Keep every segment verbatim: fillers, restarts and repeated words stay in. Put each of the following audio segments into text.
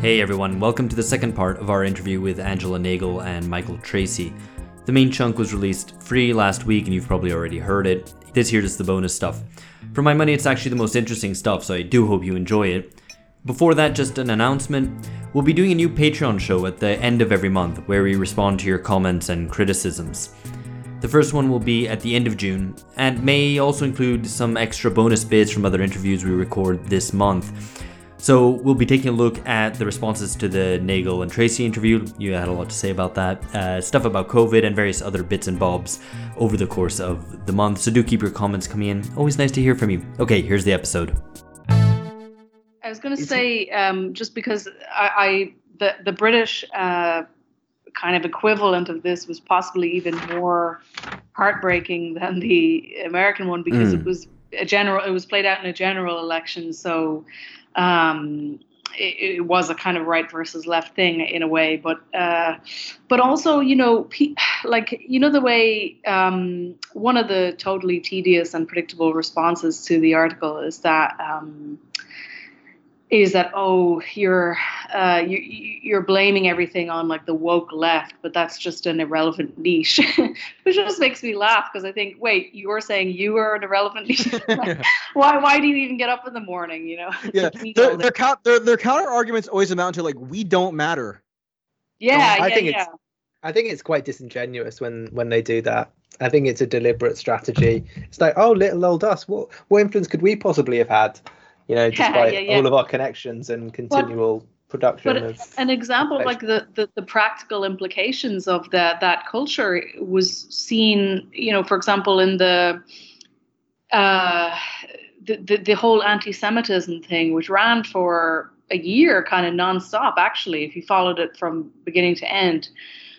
Hey everyone, welcome to the second part of our interview with Angela Nagle and Michael Tracey. The main chunk was released free last week and you've probably already heard it. This here is the bonus stuff. For my money, it's actually the most interesting stuff, so I do hope you enjoy it. Before that, just an announcement. We'll be doing a new Patreon show at the end of every month where we respond to your comments and criticisms. The first one will be at the end of June and may also include some extra bonus bits from other interviews we record this month. So we'll be taking a look at the responses to the Nagle and Tracey interview. You had a lot to say about that. Uh, stuff about COVID and various other bits and bobs over the course of the month. So do keep your comments coming in. Always nice to hear from you. Okay, here's the episode. I was going to say, um, just because I, I the, the British uh, kind of equivalent of this was possibly even more heartbreaking than the American one because mm. it was a general. It was played out in a general election, so. Um, it, it was a kind of right versus left thing in a way, but uh, but also, you know, pe- like, you know, the way um, one of the totally tedious and predictable responses to the article is that um, is that, oh, you're uh, you, you're blaming everything on like the woke left, but that's just an irrelevant niche, which just makes me laugh because I think, wait, you were saying you are an irrelevant niche? Like, why why do you even get up in the morning? You know? Yeah, their their, count, their their counter arguments always amount to like, we don't matter. Yeah, I yeah, think yeah. It's, I think it's quite disingenuous when when they do that. I think it's a deliberate strategy. It's like, oh, little old us. What what influence could we possibly have had? You know, despite yeah, yeah. all of our connections and continual but, production but of an example of like the, the, the practical implications of that that culture was seen, you know, for example, in the uh, the, the, the whole anti-Semitism thing, which ran for a year kind of nonstop, actually, if you followed it from beginning to end.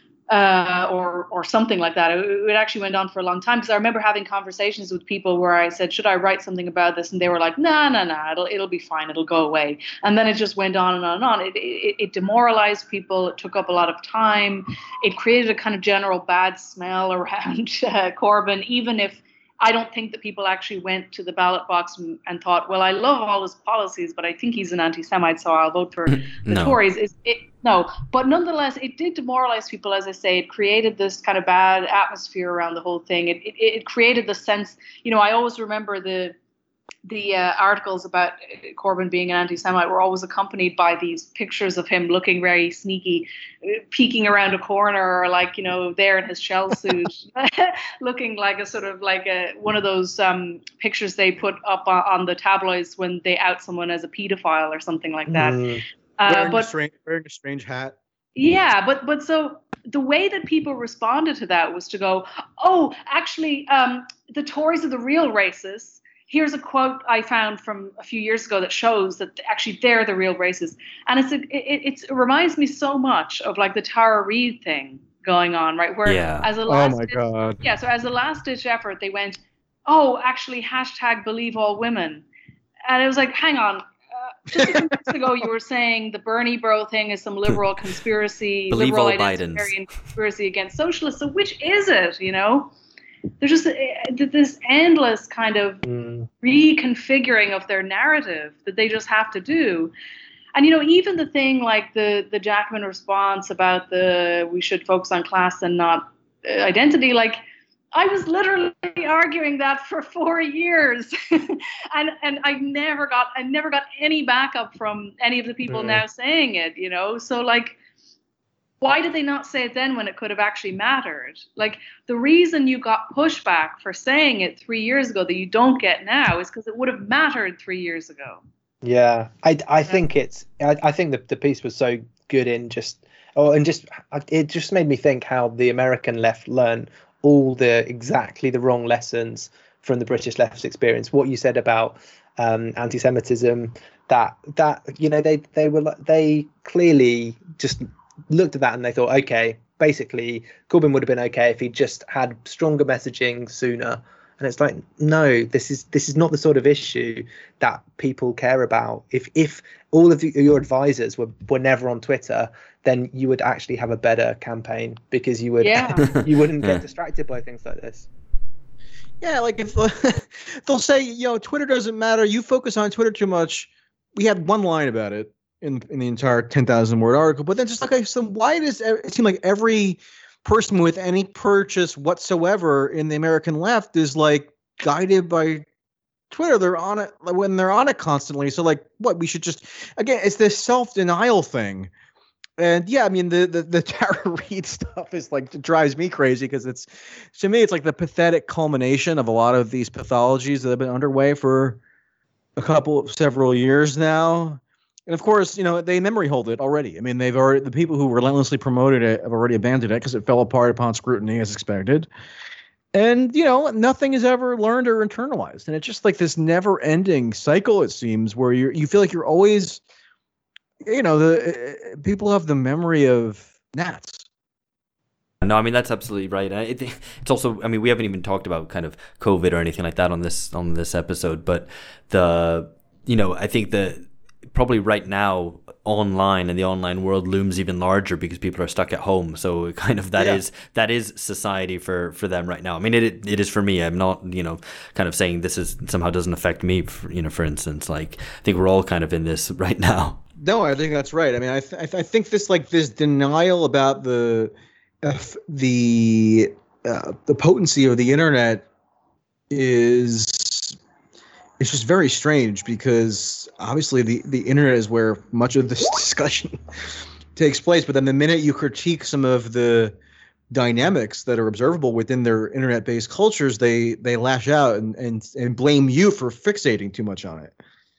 Uh, or or something like that. It, it actually went on for a long time because I remember having conversations with people where I said, should I write something about this? And they were like, no, no, no, it'll it'll be fine. It'll go away. And then it just went on and on and on. It, it, it demoralized people. It took up a lot of time. It created a kind of general bad smell around uh, Corbyn, even if I don't think that people actually went to the ballot box and, and thought, well, I love all his policies, but I think he's an anti-Semite, so I'll vote for the no. Tories. Is it? No, but nonetheless, it did demoralize people, as I say. It created this kind of bad atmosphere around the whole thing. It it, it created the sense, you know, I always remember the the uh, articles about Corbyn being an anti-Semite were always accompanied by these pictures of him looking very sneaky, peeking around a corner, or like, you know, there in his shell suit, looking like a sort of like a one of those um, pictures they put up on, on the tabloids when they out someone as a pedophile or something like that. Mm. Uh, wearing, but a strange, wearing a strange hat. Yeah, but but so the way that people responded to that was to go, oh, actually, um, the Tories are the real racists. Here's a quote I found from a few years ago that shows that actually they're the real racists. And it's a, it, it's, it reminds me so much of like the Tara Reid thing going on, right? Where yeah. as a last oh my ditch, God. Yeah, so as a last ditch effort, they went, oh, actually, hashtag believe all women. And it was like, hang on. Uh, just a few minutes ago, you were saying the Bernie bro thing is some liberal conspiracy, believe liberal all identitarian Bidens. conspiracy against socialists. So which is it, you know? There's just uh, this endless kind of Mm. reconfiguring of their narrative that they just have to do. And, you know, even the thing like the, the Jackman response about the we should focus on class and not uh, identity, like I was literally arguing that for four years. and and I never got I never got any backup from any of the people Mm. now saying it, you know. So like, why did they not say it then when it could have actually mattered? Like, the reason you got pushback for saying it three years ago that you don't get now is because it would have mattered three years ago. Yeah, I, I think it's I, I think the, the piece was so good in just oh and just it just made me think how the American left learned all the exactly the wrong lessons from the British left's experience. What you said about um, anti-Semitism, that that you know they they were they clearly just looked at that and they thought, okay, basically Corbyn would have been okay if he just had stronger messaging sooner. And it's like, no, this is this is not the sort of issue that people care about. If if all of the, your advisors were, were never on Twitter, then you would actually have a better campaign because you would Yeah. you wouldn't get Yeah. distracted by things like this. Yeah, like if they'll say, you know, Twitter doesn't matter. You focus on Twitter too much. We had one line about it. in in the entire ten thousand word article. But then just okay, so why does it seem like every person with any purchase whatsoever in the American left is like guided by Twitter? They're on it when they're on it constantly. So like, what we should just again, it's this self denial thing. And yeah, I mean the the, the Tara Reid stuff is like it drives me crazy because it's to me it's like the pathetic culmination of a lot of these pathologies that have been underway for a couple of several years now. And of course, you know, they memory hold it already. I mean, they've already the people who relentlessly promoted it have already abandoned it because it fell apart upon scrutiny as expected. And, you know, nothing is ever learned or internalized. And it's just like this never ending cycle, it seems, where you you feel like you're always, you know, the uh, people have the memory of gnats. No, I mean, that's absolutely right. I think it's also, I mean, we haven't even talked about kind of COVID or anything like that on this on this episode. But the, you know, I think the probably right now online and the online world looms even larger because people are stuck at home. So kind of that yeah. is that is society for for them right now. I mean, it it is for me. I'm not, you know, kind of saying this is somehow doesn't affect me. For, you know, for instance, like I think we're all kind of in this right now. No, I think that's right. I mean, I th- I, th- I think this like this denial about the uh, the uh, the potency of the internet is. It's just very strange because obviously the, the internet is where much of this discussion takes place. But then the minute you critique some of the dynamics that are observable within their internet-based cultures, they they lash out and, and, and blame you for fixating too much on it.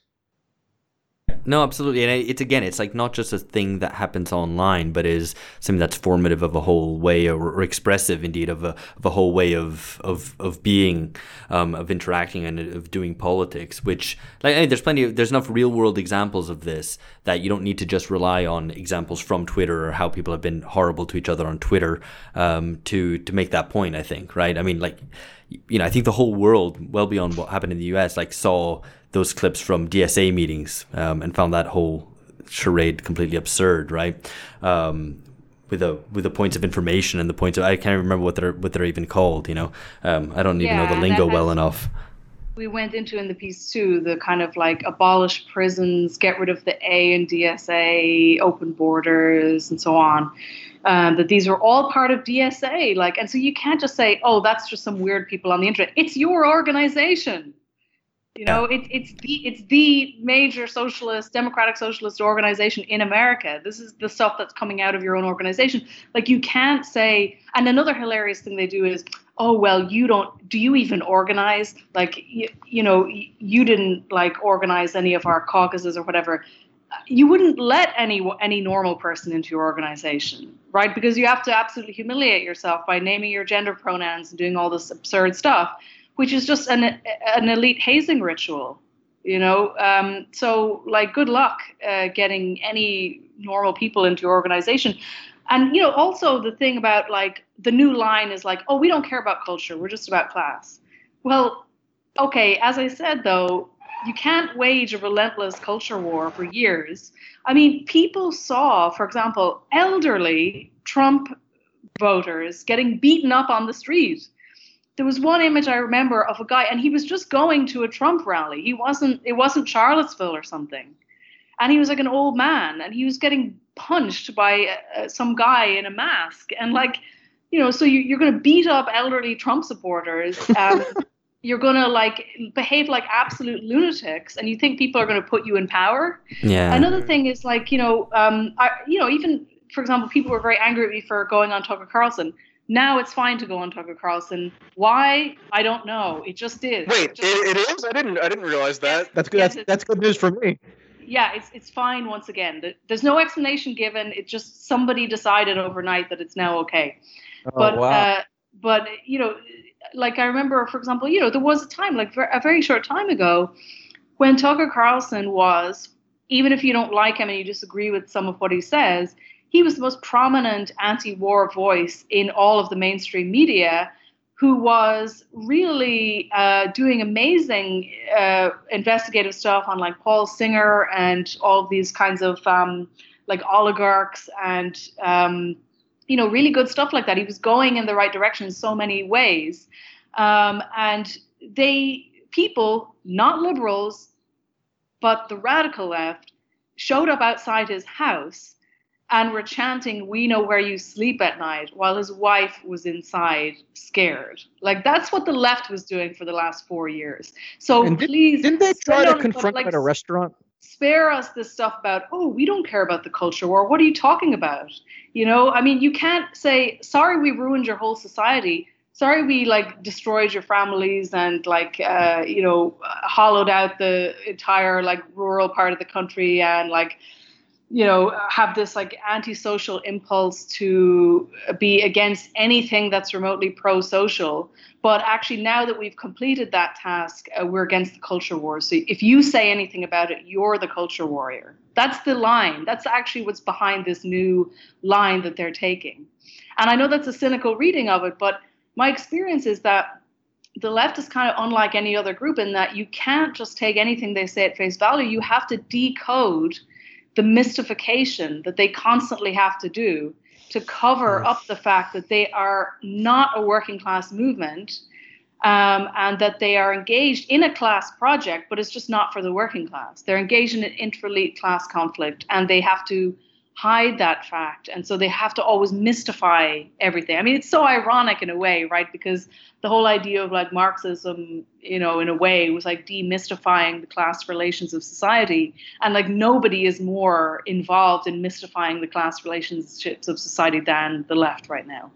No, absolutely. And it's, again, it's like not just a thing that happens online, but is something that's formative of a whole way or, or expressive indeed of a, of a whole way of, of, of being, um, of interacting and of doing politics, which like, I mean, there's plenty of, there's enough real world examples of this that you don't need to just rely on examples from Twitter or how people have been horrible to each other on Twitter, um, to, to make that point, I think, right? I mean, like, you know, I think the whole world, well beyond what happened in the U S, like saw those clips from D S A meetings, um, and found that whole charade completely absurd, right? Um, with the with the points of information and the points of, I can't remember what they're what they're even called. You know, um, I don't even yeah, know the lingo has, well enough. We went into in the piece too the kind of like abolish prisons, get rid of the A in D S A, open borders, and so on. Um, that these are all part of D S A, like, and so you can't just say, oh, that's just some weird people on the internet. It's your organization. You know, yeah. it, it's the it's the major socialist, democratic socialist organization in America. This is the stuff that's coming out of your own organization. Like, you can't say, and another hilarious thing they do is, oh, well, you don't, do you even organize? Like, you, you know, you didn't like organize any of our caucuses or whatever. You wouldn't let any any normal person into your organization, right? Because you have to absolutely humiliate yourself by naming your gender pronouns and doing all this absurd stuff, which is just an an elite hazing ritual, you know? Um, so, like, good luck uh, getting any normal people into your organization. And, you know, also the thing about, like, the new line is like, oh, we don't care about culture. We're just about class. Well, okay, as I said, though, you can't wage a relentless culture war for years. I mean, people saw, for example, elderly Trump voters getting beaten up on the street. There was one image I remember of a guy, and he was just going to a Trump rally. He wasn't, it wasn't Charlottesville or something. And he was like an old man, and he was getting punched by uh, some guy in a mask. And like, you know, so you, you're going to beat up elderly Trump supporters. Um, you're going to like behave like absolute lunatics, and you think people are going to put you in power. Yeah. Another thing is like, you know, um, I, you know, even, for example, people were very angry at me for going on Tucker Carlson. Now it's fine to go on Tucker Carlson. Why? I don't know. It just is. Wait, it, just, it, it is? I didn't. I didn't realize that. Yes, that's good. yes, that's, that's good news for me. Yeah, it's it's fine. Once again, there's no explanation given. It just somebody decided overnight that it's now okay. Oh, but wow. uh, but you know, like I remember, for example, you know, there was a time, like a very short time ago, when Tucker Carlson was, even if you don't like him and you disagree with some of what he says, he was the most prominent anti-war voice in all of the mainstream media, who was really uh, doing amazing uh, investigative stuff on like Paul Singer and all of these kinds of um, like oligarchs and, um, you know, really good stuff like that. He was going in the right direction in so many ways. Um, and they, people, not liberals, but the radical left, showed up outside his house and were chanting, "We know where you sleep at night," while his wife was inside scared. Like, that's what the left was doing for the last four years. So And did, please, didn't they try to no, no, confront like, him at a restaurant? spare us this stuff about, oh, we don't care about the culture war. What are you talking about? You know, I mean, you can't say, sorry, we ruined your whole society. Sorry, we like destroyed your families and like, uh, you know, hollowed out the entire like rural part of the country and like, you know, have this like antisocial impulse to be against anything that's remotely pro-social. But actually, now that we've completed that task, uh, we're against the culture war. So if you say anything about it, you're the culture warrior. That's the line. That's actually what's behind this new line that they're taking. And I know that's a cynical reading of it, but my experience is that the left is kind of unlike any other group in that you can't just take anything they say at face value. You have to decode the mystification that they constantly have to do to cover up the fact that they are not a working class movement, um, and that they are engaged in a class project, but it's just not for the working class. They're engaged in an intra-elite class conflict, and they have to hide that fact. And so they have to always mystify everything. I mean, it's so ironic in a way, right? Because the whole idea of like Marxism, you know, in a way was like demystifying the class relations of society. And like nobody is more involved in mystifying the class relationships of society than the left right now.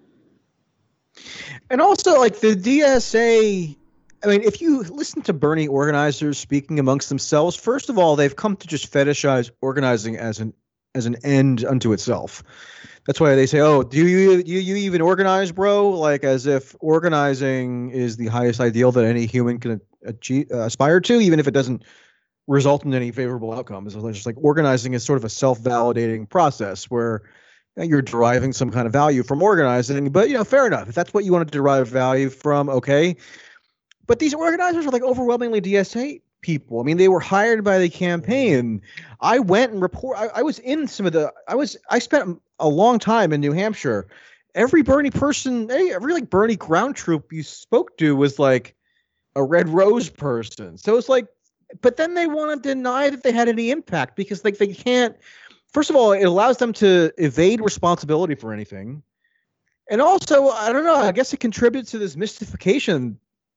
And also like the D S A, I mean, if you listen to Bernie organizers speaking amongst themselves, first of all, they've come to just fetishize organizing as an as an end unto itself. That's why they say, "Oh, do you do you even organize, bro?" Like as if organizing is the highest ideal that any human can achieve, uh, aspire to, even if it doesn't result in any favorable outcomes. It's just like organizing is sort of a self-validating process where you're deriving some kind of value from organizing. But you know, fair enough. If that's what you want to derive value from, okay. But these organizers are like overwhelmingly D S A people. I mean, they were hired by the campaign. I went and report. I, I was in some of the. I was. I spent a long time in New Hampshire. Every Bernie person, every like Bernie ground troop you spoke to was like a Red Rose person. So it's like, but then they want to deny that they had any impact because like they can't. First of all, it allows them to evade responsibility for anything, and also I don't know. I guess it contributes to this mystification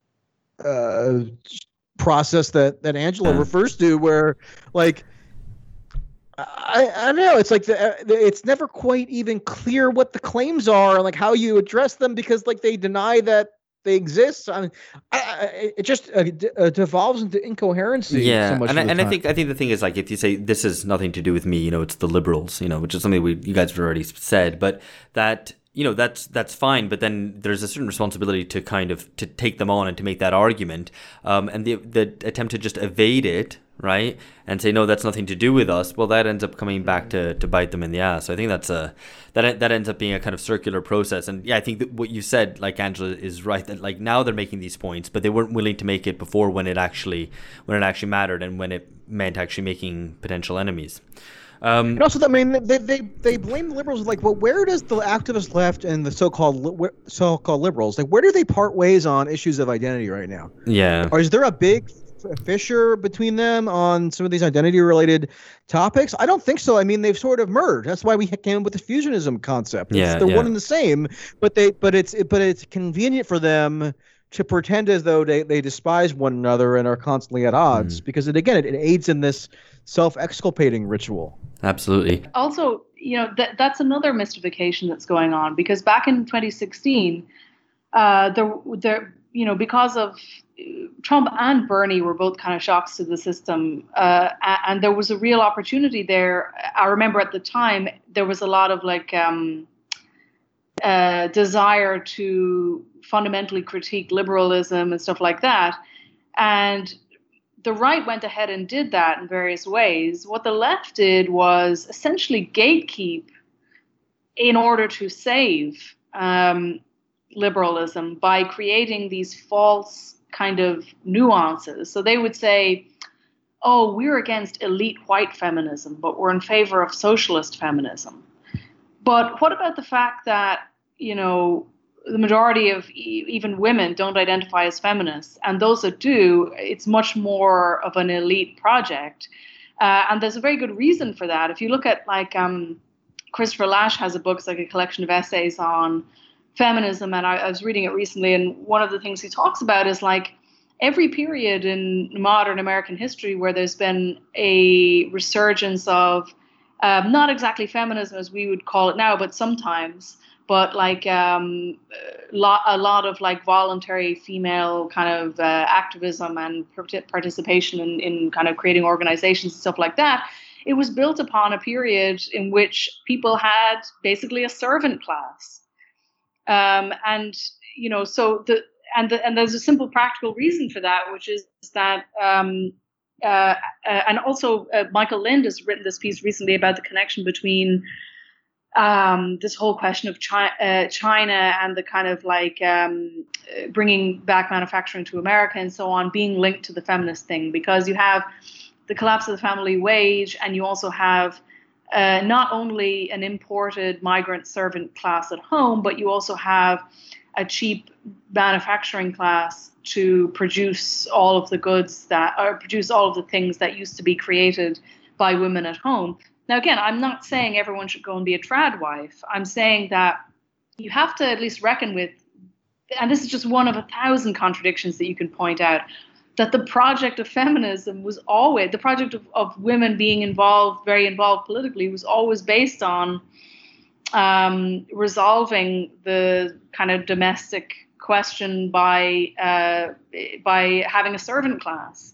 Uh, process that that Angela Yeah. refers to, where like I I don't know, it's like the, the it's never quite even clear what the claims are and like how you address them because like they deny that they exist. I mean, I, I, it just uh, d- uh, devolves into incoherency. Yeah, so much and I, of the and I time. think I think the thing is like if you say this has nothing to do with me, you know, it's the liberals, you know, which is something we you guys have already said, but that. You know, that's that's fine, but then there's a certain responsibility to kind of to take them on and to make that argument, um, and the the attempt to just evade it, right, and say no, that's nothing to do with us. Well, that ends up coming back to, to bite them in the ass. So I think that's a that that ends up being a kind of circular process. And yeah, I think that what you said, like Angela, is right. That like now they're making these points, but they weren't willing to make it before when it actually when it actually mattered and when it meant actually making potential enemies. Um, And also, I mean, they they they blame the liberals. Like, well, where does the activist left and the so-called li- so-called liberals like? Where do they part ways on issues of identity right now? yeah. Or is there a big f- fissure between them on some of these identity-related topics? I don't think so. I mean, they've sort of merged. That's why we came up with the fusionism concept. It's, Yeah, they're yeah. one and the same, but they but it's but it's convenient for them to pretend as though they, they despise one another and are constantly at odds because it again it, it aids in this self-exculpating ritual. Absolutely. Also, you know, that that's another mystification that's going on because back in twenty sixteen, uh, there, there, you know, because of Trump and Bernie were both kind of shocks to the system, uh, and there was a real opportunity there. I remember at the time there was a lot of like um, uh, desire to fundamentally critique liberalism and stuff like that, and the right went ahead and did that in various ways. What the left did was essentially gatekeep in order to save um, liberalism by creating these false kind of nuances. So they would say, oh, we're against elite white feminism, but we're in favor of socialist feminism. But what about the fact that, you know, the majority of e- even women don't identify as feminists, and those that do, it's much more of an elite project. Uh, and there's a very good reason for that. If you look at like um, Christopher Lasch has a book, it's like a collection of essays on feminism, and I, I was reading it recently, and one of the things he talks about is like every period in modern American history where there's been a resurgence of um, not exactly feminism as we would call it now, but sometimes, but like um, lot, a lot of like voluntary female kind of uh, activism and participation in, in kind of creating organizations and stuff like that. It was built upon a period in which people had basically a servant class. Um, and, you know, so the, and the, and there's a simple practical reason for that, which is that, um, uh, uh, and also uh, Michael Lind has written this piece recently about the connection between um, this whole question of China, uh, China and the kind of like um, bringing back manufacturing to America and so on being linked to the feminist thing, because you have the collapse of the family wage, and you also have uh, not only an imported migrant servant class at home, but you also have a cheap manufacturing class to produce all of the goods that, or produce all of the things that used to be created by women at home. Now, again, I'm not saying everyone should go and be a trad wife. I'm saying that you have to at least reckon with, and this is just one of a thousand contradictions that you can point out, that the project of feminism was always, the project of, of women being involved, very involved politically, was always based on um, resolving the kind of domestic question by uh, by having a servant class.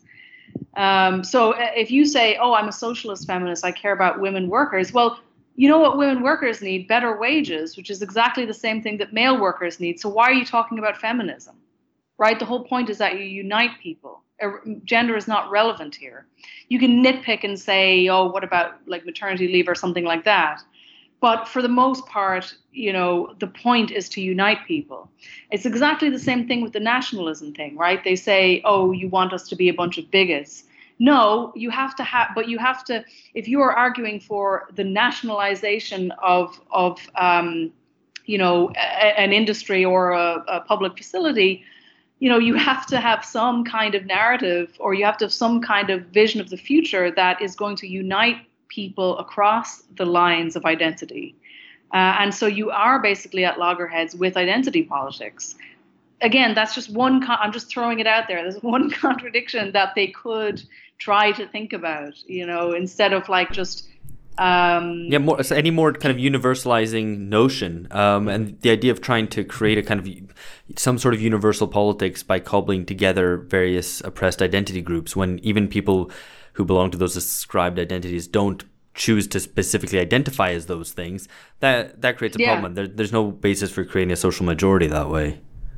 Um, so if you say, oh, I'm a socialist feminist, I care about women workers, well, you know what women workers need? Better wages, which is exactly the same thing that male workers need. So why are you talking about feminism? Right? The whole point is that you unite people. Gender is not relevant here. You can nitpick and say, oh, what about like maternity leave or something like that? But for the most part, you know, the point is to unite people. It's exactly the same thing with the nationalism thing, right? They say, oh, you want us to be a bunch of bigots. No, you have to have, but you have to, if you are arguing for the nationalization of, of um, you know, a, an industry or a, a public facility, you know, you have to have some kind of narrative, or you have to have some kind of vision of the future that is going to unite people across the lines of identity. Uh, and so you are basically at loggerheads with identity politics. Again, that's just one, con- I'm just throwing it out there. There's one contradiction that they could try to think about, you know, instead of like just... Um, yeah, more so any more kind of universalizing notion, um, and the idea of trying to create a kind of some sort of universal politics by cobbling together various oppressed identity groups, when even people who belong to those ascribed identities don't choose to specifically identify as those things, that that creates a yeah. problem. There, there's no basis for creating a social majority that way.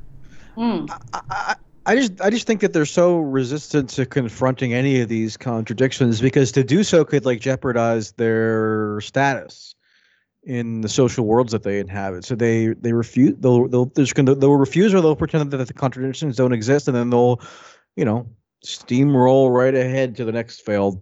Mm. I, I, I just I just think that they're so resistant to confronting any of these contradictions, because to do so could like jeopardize their status in the social worlds that they inhabit. So they they refuse. They'll they'll they're just gonna they'll refuse, or they'll pretend that the contradictions don't exist, and then they'll, you know, steamroll right ahead to the next failed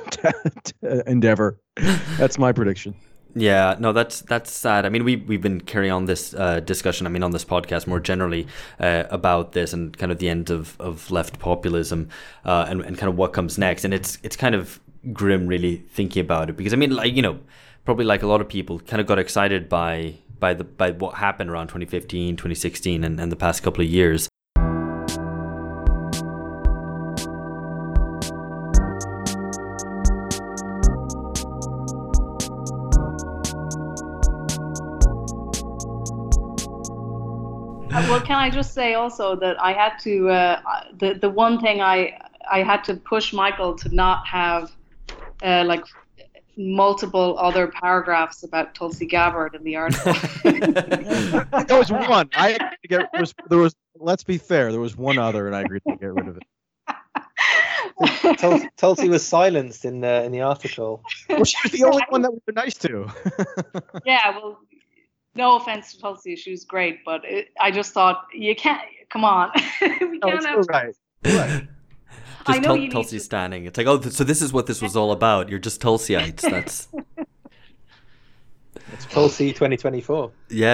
endeavor. That's my prediction. Yeah, no, that's that's sad. I mean, we we've been carrying on this uh, discussion. I mean, on this podcast more generally uh, about this and kind of the end of, of left populism uh, and and kind of what comes next. And it's it's kind of grim, really, thinking about it, because I mean, like, you know, probably like a lot of people, kind of got excited by by the by what happened around twenty fifteen, twenty sixteen, and, and the past couple of years. Well, can I just say also that I had to, uh, the, the one thing I I had to push Michael to not have uh, like multiple other paragraphs about Tulsi Gabbard in the article. That was one. I agreed to get, was, there was, let's be fair, there was one other, and I agreed to get rid of it. Tulsi, Tulsi was silenced in the in the article. Well, she was the only one that we were nice to. Yeah, well, no offense to Tulsi, she was great, but it, I just thought, you can't, come on. we No, can't it's have, all right. Right. I Just know Tul- you need Tulsi to- standing. It's like, oh, th- so this is what this was all about. You're just Tulsiites. That's It's Tulsi twenty twenty-four. yeah.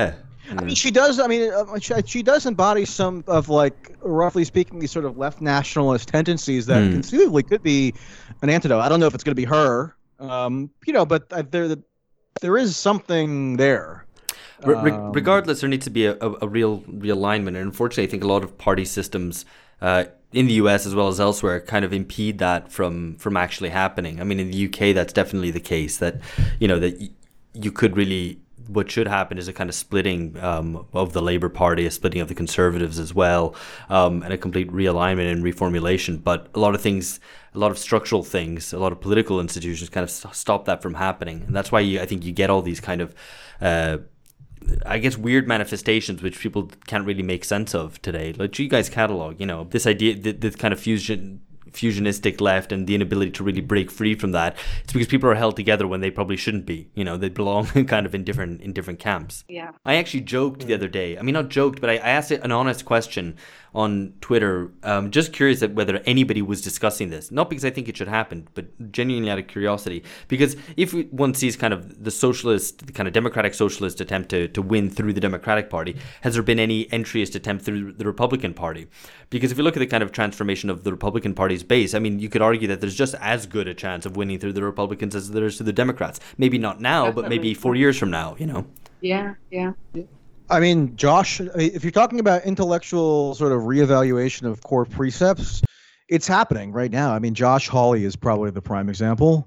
I mean, she does. I mean, uh, she, she does embody some of, like, roughly speaking, these sort of left nationalist tendencies that mm. conceivably could be an antidote. I don't know if it's going to be her, um, you know, but there there is something there. Re- um, regardless, there needs to be a, a, a real realignment, and unfortunately, I think a lot of party systems uh, in the U S as well as elsewhere kind of impede that from from actually happening. I mean, in the U K, that's definitely the case. That you know that y- you could really. What should happen is a kind of splitting um, of the Labour Party, a splitting of the Conservatives as well, um, and a complete realignment and reformulation. But a lot of things, a lot of structural things, a lot of political institutions kind of st- stop that from happening. And that's why you, I think you get all these kind of, uh, I guess, weird manifestations which people can't really make sense of today. Like you guys catalog, you know, this idea, this kind of fusion. fusionistic left and the inability to really break free from that. It's because people are held together when they probably shouldn't be. You know, they belong kind of in different in different camps. Yeah. I actually joked the other day. I mean, not joked, but I, I asked an honest question on Twitter. Um, just curious that whether anybody was discussing this. Not because I think it should happen, but genuinely out of curiosity. Because if one sees kind of the socialist, the kind of democratic socialist attempt to, to win through the Democratic Party, has there been any entryist attempt through the Republican Party? Because if you look at the kind of transformation of the Republican Party's base, I mean, you could argue that there's just as good a chance of winning through the Republicans as there is through the Democrats. Maybe not now, Definitely. But maybe four years from now, you know? Yeah, yeah. I mean, Josh, if you're talking about intellectual sort of reevaluation of core precepts, it's happening right now. I mean, Josh Hawley is probably the prime example.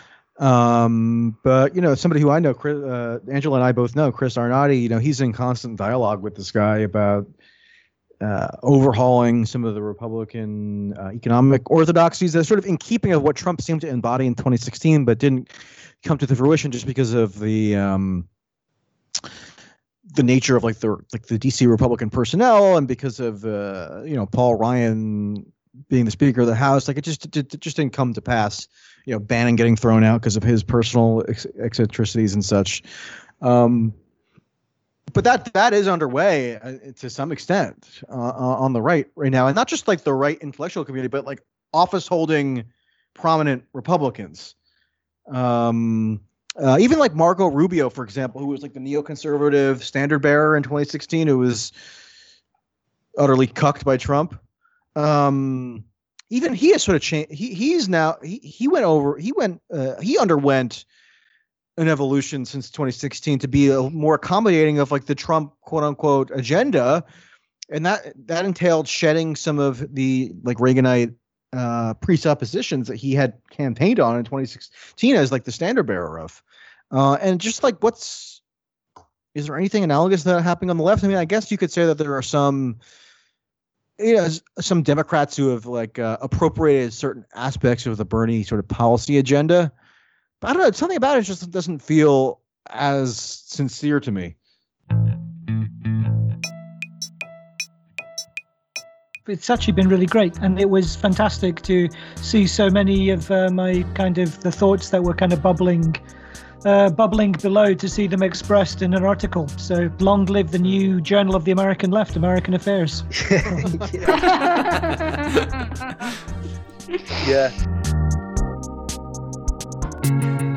Um, but, you know, somebody who I know, Chris, uh, Angela and I both know, Chris Arnott, you know, he's in constant dialogue with this guy about uh, overhauling some of the Republican uh, economic orthodoxies that are sort of in keeping of what Trump seemed to embody in twenty sixteen, but didn't come to the fruition just because of the um, the nature of like the like the D C Republican personnel and because of uh, you know Paul Ryan being the Speaker of the House. Like it just it, it just didn't come to pass. You know, Bannon getting thrown out because of his personal ex- eccentricities and such. Um, But that that is underway uh, to some extent uh, on the right right now, and not just like the right intellectual community, but like office holding prominent Republicans. Um, uh, even like Marco Rubio, for example, who was like the neoconservative standard bearer in twenty sixteen, who was utterly cucked by Trump. Um, even he has sort of changed. He he's now he he went over he went uh, he underwent an evolution since twenty sixteen to be a more accommodating of like the Trump quote unquote agenda. And that, that entailed shedding some of the like Reaganite uh, presuppositions that he had campaigned on in twenty sixteen as like the standard bearer of. Uh, and just like, what's, is there anything analogous to that happening on the left? I mean, I guess you could say that there are some, you know, some Democrats who have like uh, appropriated certain aspects of the Bernie sort of policy agenda. But I don't know, something about it just doesn't feel as sincere to me. It's actually been really great, and it was fantastic to see so many of uh, my kind of the thoughts that were kind of bubbling uh, bubbling below, to see them expressed in an article. So long live the new Journal of the American Left, American Affairs. Yeah.